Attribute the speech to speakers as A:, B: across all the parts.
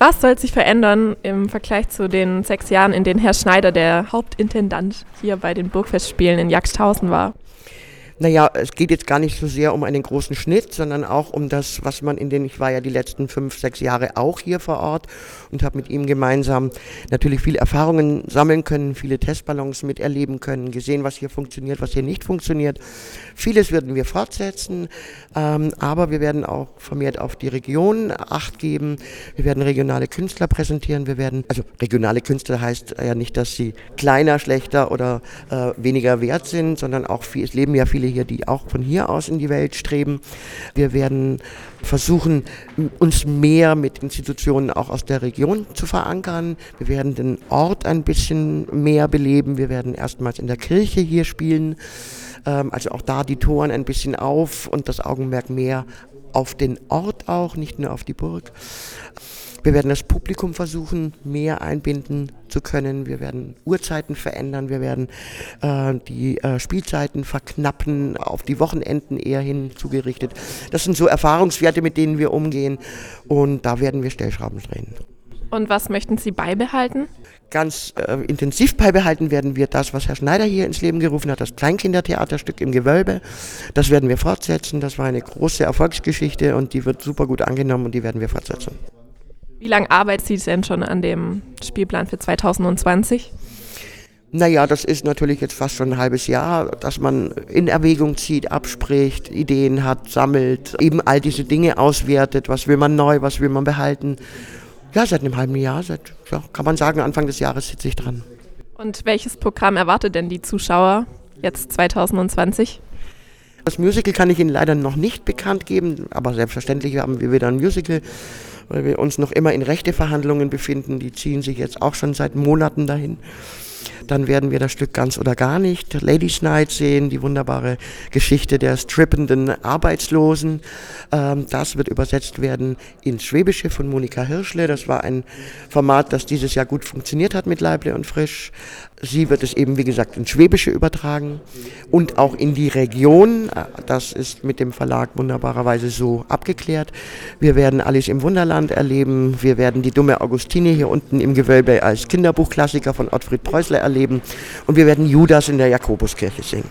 A: Was soll sich verändern im Vergleich zu den 6 Jahren, in denen Herr Schneider, der Hauptintendant hier bei den Burgfestspielen in Jagsthausen war?
B: Naja, es geht jetzt gar nicht so sehr um einen großen Schnitt, sondern auch um das, was man ich war ja die letzten 5, 6 Jahre auch hier vor Ort und habe mit ihm gemeinsam natürlich viele Erfahrungen sammeln können, viele Testballons miterleben können, gesehen, was hier funktioniert, was hier nicht funktioniert. Vieles werden wir fortsetzen, aber wir werden auch vermehrt auf die Region Acht geben. Wir werden regionale Künstler präsentieren. Also regionale Künstler heißt ja nicht, dass sie kleiner, schlechter oder weniger wert sind, sondern auch es leben ja viele hier, die auch von hier aus in die Welt streben. Wir werden versuchen, uns mehr mit Institutionen auch aus der Region zu verankern. Wir werden den Ort ein bisschen mehr beleben. Wir werden erstmals in der Kirche hier spielen. Also auch da die Toren ein bisschen auf und das Augenmerk mehr auf den Ort auch, nicht nur auf die Burg. Wir werden das Publikum versuchen, mehr einbinden zu können. Wir werden Uhrzeiten verändern. Wir werden die Spielzeiten verknappen, auf die Wochenenden eher hin zugerichtet. Das sind so Erfahrungswerte, mit denen wir umgehen. Und da werden wir Stellschrauben drehen.
A: Und was möchten Sie beibehalten?
B: Ganz intensiv beibehalten werden wir das, was Herr Schneider hier ins Leben gerufen hat, das Kleinkindertheaterstück im Gewölbe. Das werden wir fortsetzen. Das war eine große Erfolgsgeschichte und die wird super gut angenommen und die werden wir fortsetzen.
A: Wie lange arbeitet Sie denn schon an dem Spielplan für 2020?
B: Naja, das ist natürlich jetzt fast schon ein halbes Jahr, dass man in Erwägung zieht, abspricht, Ideen hat, sammelt, eben all diese Dinge auswertet. Was will man neu, was will man behalten? Ja, seit einem halben Jahr, kann man sagen, Anfang des Jahres sitze ich dran.
A: Und welches Programm erwartet denn die Zuschauer jetzt 2020?
B: Das Musical kann ich Ihnen leider noch nicht bekannt geben, aber selbstverständlich haben wir wieder ein Musical, weil wir uns noch immer in Rechteverhandlungen befinden. Die ziehen sich jetzt auch schon seit Monaten dahin. Dann werden wir das Stück Ganz oder gar nicht, Ladies Night sehen, die wunderbare Geschichte der strippenden Arbeitslosen. Das wird übersetzt werden ins Schwäbische von Monika Hirschle. Das war ein Format, das dieses Jahr gut funktioniert hat mit Leible und Frisch. Sie wird es eben, wie gesagt, ins Schwäbische übertragen und auch in die Region. Das ist mit dem Verlag wunderbarerweise so abgeklärt. Wir werden Alice im Wunderland erleben. Wir werden die dumme Augustine hier unten im Gewölbe als Kinderbuchklassiker von Ottfried Preußler erleben. Und wir werden Judas in der Jakobuskirche singen.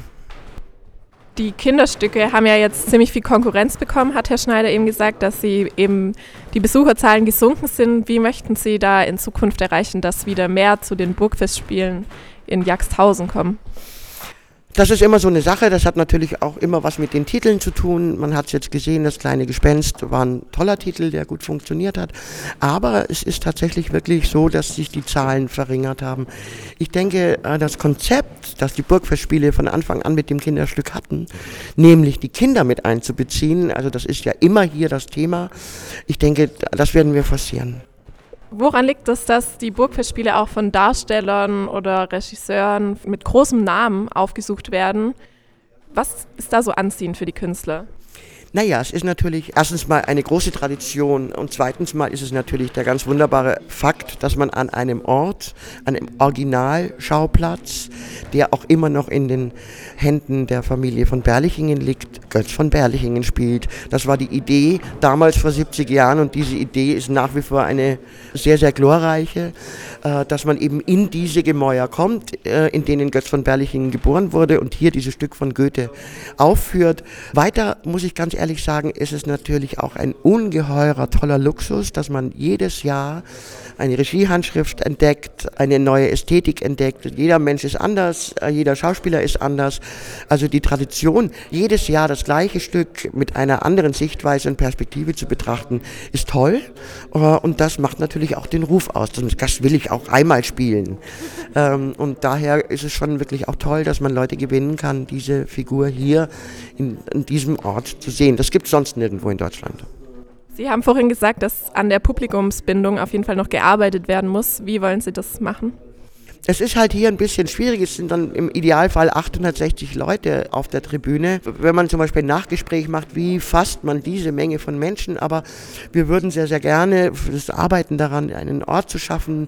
A: Die Kinderstücke haben ja jetzt ziemlich viel Konkurrenz bekommen, hat Herr Schneider eben gesagt, dass sie eben die Besucherzahlen gesunken sind. Wie möchten Sie da in Zukunft erreichen, dass wieder mehr zu den Burgfestspielen in Jagsthausen kommen?
B: Das ist immer so eine Sache, das hat natürlich auch immer was mit den Titeln zu tun. Man hat es jetzt gesehen, das kleine Gespenst war ein toller Titel, der gut funktioniert hat. Aber es ist tatsächlich wirklich so, dass sich die Zahlen verringert haben. Ich denke, das Konzept, das die Burgfestspiele von Anfang an mit dem Kinderstück hatten, nämlich die Kinder mit einzubeziehen, also das ist ja immer hier das Thema, ich denke, das werden wir forcieren.
A: Woran liegt es, dass die Burgfestspiele auch von Darstellern oder Regisseuren mit großem Namen aufgesucht werden? Was ist da so anziehend für die Künstler?
B: Naja, es ist natürlich erstens mal eine große Tradition und zweitens mal ist es natürlich der ganz wunderbare Fakt, dass man an einem Ort, an einem Originalschauplatz, der auch immer noch in den Händen der Familie von Berlichingen liegt, Götz von Berlichingen spielt. Das war die Idee damals vor 70 Jahren und diese Idee ist nach wie vor eine sehr, sehr glorreiche, dass man eben in diese Gemäuer kommt, in denen Götz von Berlichingen geboren wurde und hier dieses Stück von Goethe aufführt. Weiter muss ich ganz ehrlich sagen, ist es natürlich auch ein ungeheurer toller Luxus, dass man jedes Jahr eine Regiehandschrift entdeckt, eine neue Ästhetik entdeckt. Jeder Mensch ist anders, jeder Schauspieler ist anders. Also die Tradition, jedes Jahr das gleiche Stück mit einer anderen Sichtweise und Perspektive zu betrachten, ist toll. Und das macht natürlich auch den Ruf aus. Das will ich auch einmal spielen. Und daher ist es schon wirklich auch toll, dass man Leute gewinnen kann, diese Figur hier in diesem Ort zu sehen. Das gibt es sonst nirgendwo in Deutschland.
A: Sie haben vorhin gesagt, dass an der Publikumsbindung auf jeden Fall noch gearbeitet werden muss. Wie wollen Sie das machen?
B: Es ist halt hier ein bisschen schwierig, es sind dann im Idealfall 860 Leute auf der Tribüne. Wenn man zum Beispiel ein Nachgespräch macht, wie fasst man diese Menge von Menschen, aber wir würden sehr, sehr gerne das Arbeiten daran, einen Ort zu schaffen,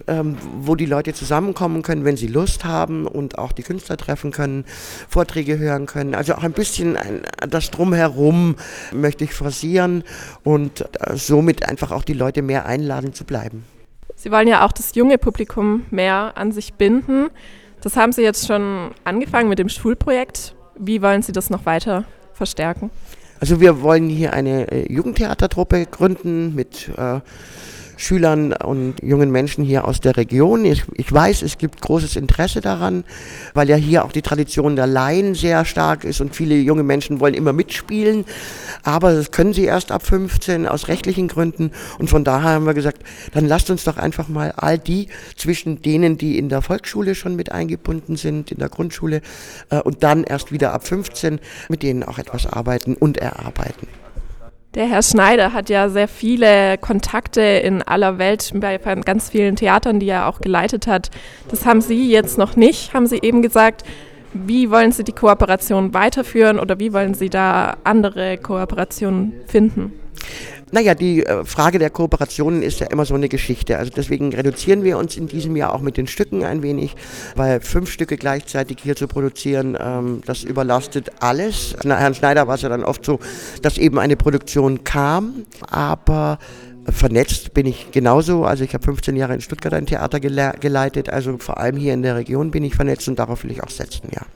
B: wo die Leute zusammenkommen können, wenn sie Lust haben und auch die Künstler treffen können, Vorträge hören können. Also auch ein bisschen das Drumherum möchte ich forcieren und somit einfach auch die Leute mehr einladen zu bleiben.
A: Sie wollen ja auch das junge Publikum mehr an sich binden. Das haben Sie jetzt schon angefangen mit dem Schulprojekt. Wie wollen Sie das noch weiter verstärken?
B: Also wir wollen hier eine Jugendtheatertruppe gründen mit Schülern und jungen Menschen hier aus der Region. Ich weiß, es gibt großes Interesse daran, weil ja hier auch die Tradition der Laien sehr stark ist und viele junge Menschen wollen immer mitspielen, aber das können sie erst ab 15 aus rechtlichen Gründen und von daher haben wir gesagt, dann lasst uns doch einfach mal all die zwischen denen, die in der Volksschule schon mit eingebunden sind, in der Grundschule und dann erst wieder ab 15, mit denen auch etwas arbeiten und erarbeiten.
A: Der Herr Schneider hat ja sehr viele Kontakte in aller Welt bei ganz vielen Theatern, die er auch geleitet hat. Das haben Sie jetzt noch nicht, haben Sie eben gesagt. Wie wollen Sie die Kooperation weiterführen oder wie wollen Sie da andere Kooperationen finden?
B: Naja, die Frage der Kooperationen ist ja immer so eine Geschichte. Also deswegen reduzieren wir uns in diesem Jahr auch mit den Stücken ein wenig, weil 5 Stücke gleichzeitig hier zu produzieren, das überlastet alles. Herrn Schneider war es ja dann oft so, dass eben eine Produktion kam, aber vernetzt bin ich genauso. Also ich habe 15 Jahre in Stuttgart ein Theater geleitet, also vor allem hier in der Region bin ich vernetzt und darauf will ich auch setzen, ja.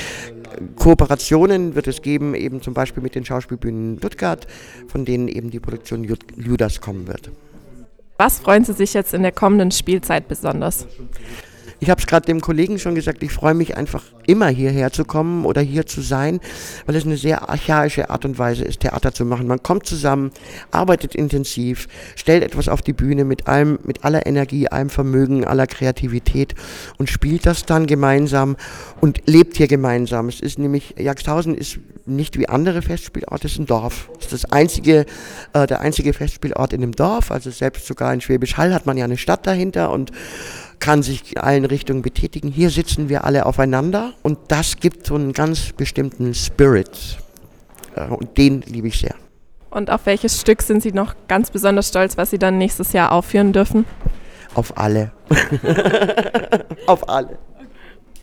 B: Kooperationen wird es geben, eben zum Beispiel mit den Schauspielbühnen Stuttgart, von denen eben die Produktion Judas kommen wird.
A: Was freuen Sie sich jetzt in der kommenden Spielzeit besonders?
B: Ich habe es gerade dem Kollegen schon gesagt, ich freue mich einfach immer hierher zu kommen oder hier zu sein, weil es eine sehr archaische Art und Weise ist, Theater zu machen. Man kommt zusammen, arbeitet intensiv, stellt etwas auf die Bühne mit aller Energie, allem Vermögen, aller Kreativität und spielt das dann gemeinsam und lebt hier gemeinsam. Es ist nämlich, Jagsthausen ist nicht wie andere Festspielorte, es ist ein Dorf. Es ist der einzige Festspielort in einem Dorf, also selbst sogar in Schwäbisch Hall hat man ja eine Stadt dahinter und kann sich in allen Richtungen betätigen. Hier sitzen wir alle aufeinander und das gibt so einen ganz bestimmten Spirit und den liebe ich sehr.
A: Und auf welches Stück sind Sie noch ganz besonders stolz, was Sie dann nächstes Jahr aufführen dürfen?
B: Auf alle. Auf alle.